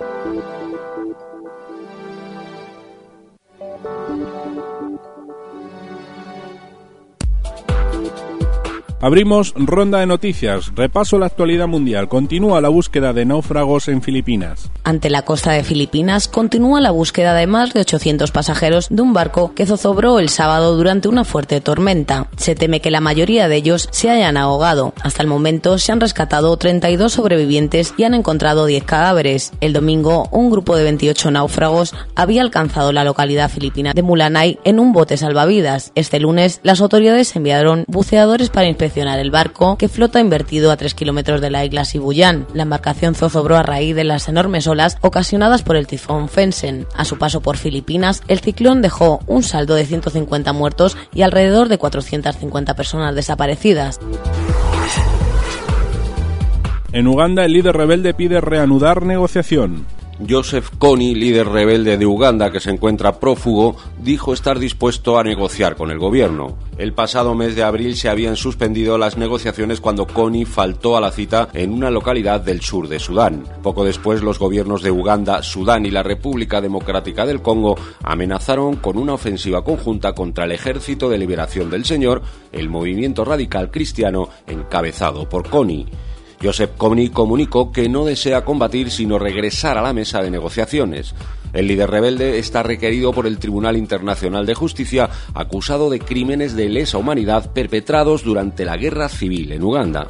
Abrimos ronda de noticias. Repaso la actualidad mundial. Continúa la búsqueda de náufragos en Filipinas. Ante la costa de Filipinas continúa la búsqueda de más de 800 pasajeros de un barco que zozobró el sábado durante una fuerte tormenta. Se teme que la mayoría de ellos se hayan ahogado. Hasta el momento se han rescatado 32 sobrevivientes y han encontrado 10 cadáveres. El domingo, un grupo de 28 náufragos había alcanzado la localidad filipina de Mulanay en un bote salvavidas. Este lunes, las autoridades enviaron buceadores para inspeccionar el barco, que flota invertido a 3 kilómetros de la isla Sibuyan. La embarcación zozobró a raíz de las enormes olas ocasionadas por el tifón Fensen. A su paso por Filipinas, el ciclón dejó un saldo de 150 muertos y alrededor de 450 personas desaparecidas. En Uganda, el líder rebelde pide reanudar negociación. Joseph Kony, líder rebelde de Uganda que se encuentra prófugo, dijo estar dispuesto a negociar con el gobierno. El pasado mes de abril se habían suspendido las negociaciones cuando Kony faltó a la cita en una localidad del sur de Sudán. Poco después, los gobiernos de Uganda, Sudán y la República Democrática del Congo amenazaron con una ofensiva conjunta contra el Ejército de Liberación del Señor, el movimiento radical cristiano encabezado por Kony. Joseph Kony comunicó que no desea combatir sino regresar a la mesa de negociaciones. El líder rebelde está requerido por el Tribunal Internacional de Justicia acusado de crímenes de lesa humanidad perpetrados durante la guerra civil en Uganda.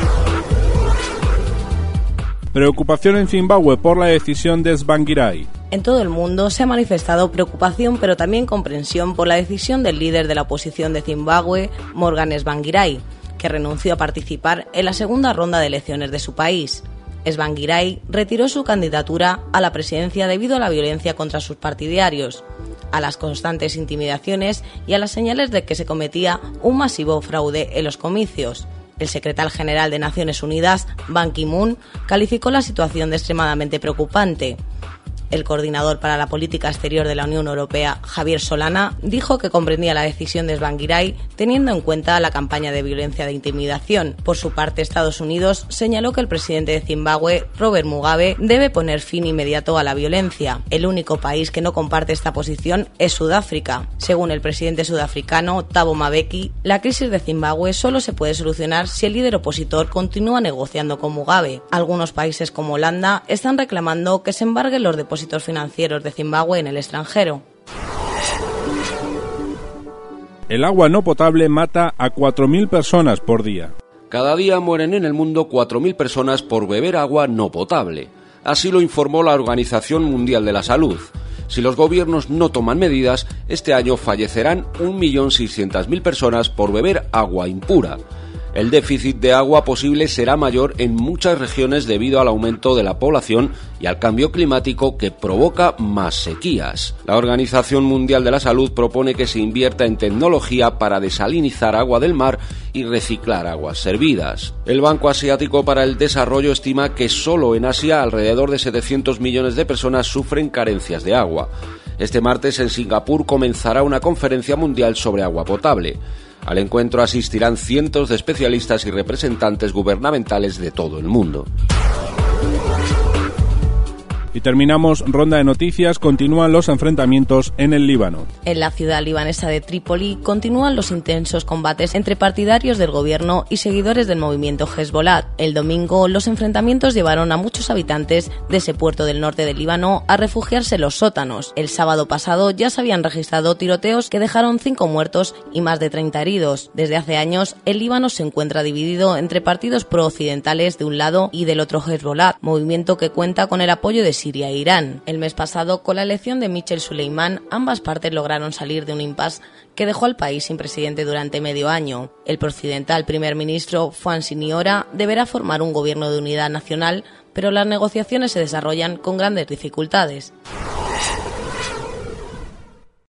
Preocupación en Zimbabue por la decisión de Tsvangirai. En todo el mundo se ha manifestado preocupación pero también comprensión por la decisión del líder de la oposición de Zimbabue, Morgan Tsvangirai, que renunció a participar en la segunda ronda de elecciones de su país. Tsvangirai retiró su candidatura a la presidencia debido a la violencia contra sus partidarios, a las constantes intimidaciones y a las señales de que se cometía un masivo fraude en los comicios. El secretario general de Naciones Unidas, Ban Ki-moon, calificó la situación de extremadamente preocupante. El coordinador para la política exterior de la Unión Europea, Javier Solana, dijo que comprendía la decisión de Tsvangirai teniendo en cuenta la campaña de violencia de intimidación. Por su parte, Estados Unidos señaló que el presidente de Zimbabue, Robert Mugabe, debe poner fin inmediato a la violencia. El único país que no comparte esta posición es Sudáfrica. Según el presidente sudafricano, Thabo Mbeki, la crisis de Zimbabue solo se puede solucionar si el líder opositor continúa negociando con Mugabe. Algunos países como Holanda están reclamando que se embarguen los depósitos financieros de Zimbabue en el extranjero. El agua no potable mata a 4.000 personas por día. Cada día mueren en el mundo 4.000 personas por beber agua no potable. Así lo informó la Organización Mundial de la Salud. Si los gobiernos no toman medidas, este año fallecerán 1.600.000 personas por beber agua impura. El déficit de agua posible será mayor en muchas regiones debido al aumento de la población y al cambio climático que provoca más sequías. La Organización Mundial de la Salud propone que se invierta en tecnología para desalinizar agua del mar y reciclar aguas servidas. El Banco Asiático para el Desarrollo estima que solo en Asia alrededor de 700 millones de personas sufren carencias de agua. Este martes en Singapur comenzará una conferencia mundial sobre agua potable. Al encuentro asistirán cientos de especialistas y representantes gubernamentales de todo el mundo. Y terminamos ronda de noticias. Continúan los enfrentamientos en el Líbano. En la ciudad libanesa de Trípoli continúan los intensos combates entre partidarios del gobierno y seguidores del movimiento Hezbollah. El domingo, los enfrentamientos llevaron a muchos habitantes de ese puerto del norte del Líbano a refugiarse en los sótanos. El sábado pasado ya se habían registrado tiroteos que dejaron 5 muertos y más de 30 heridos. Desde hace años, el Líbano se encuentra dividido entre partidos pro-occidentales de un lado y del otro Hezbollah, movimiento que cuenta con el apoyo de Siria e Irán. El mes pasado, con la elección de Michel Suleiman, ambas partes lograron salir de un impasse que dejó al país sin presidente durante medio año. El prooccidental primer ministro Fuad Siniora deberá formar un gobierno de unidad nacional, pero las negociaciones se desarrollan con grandes dificultades.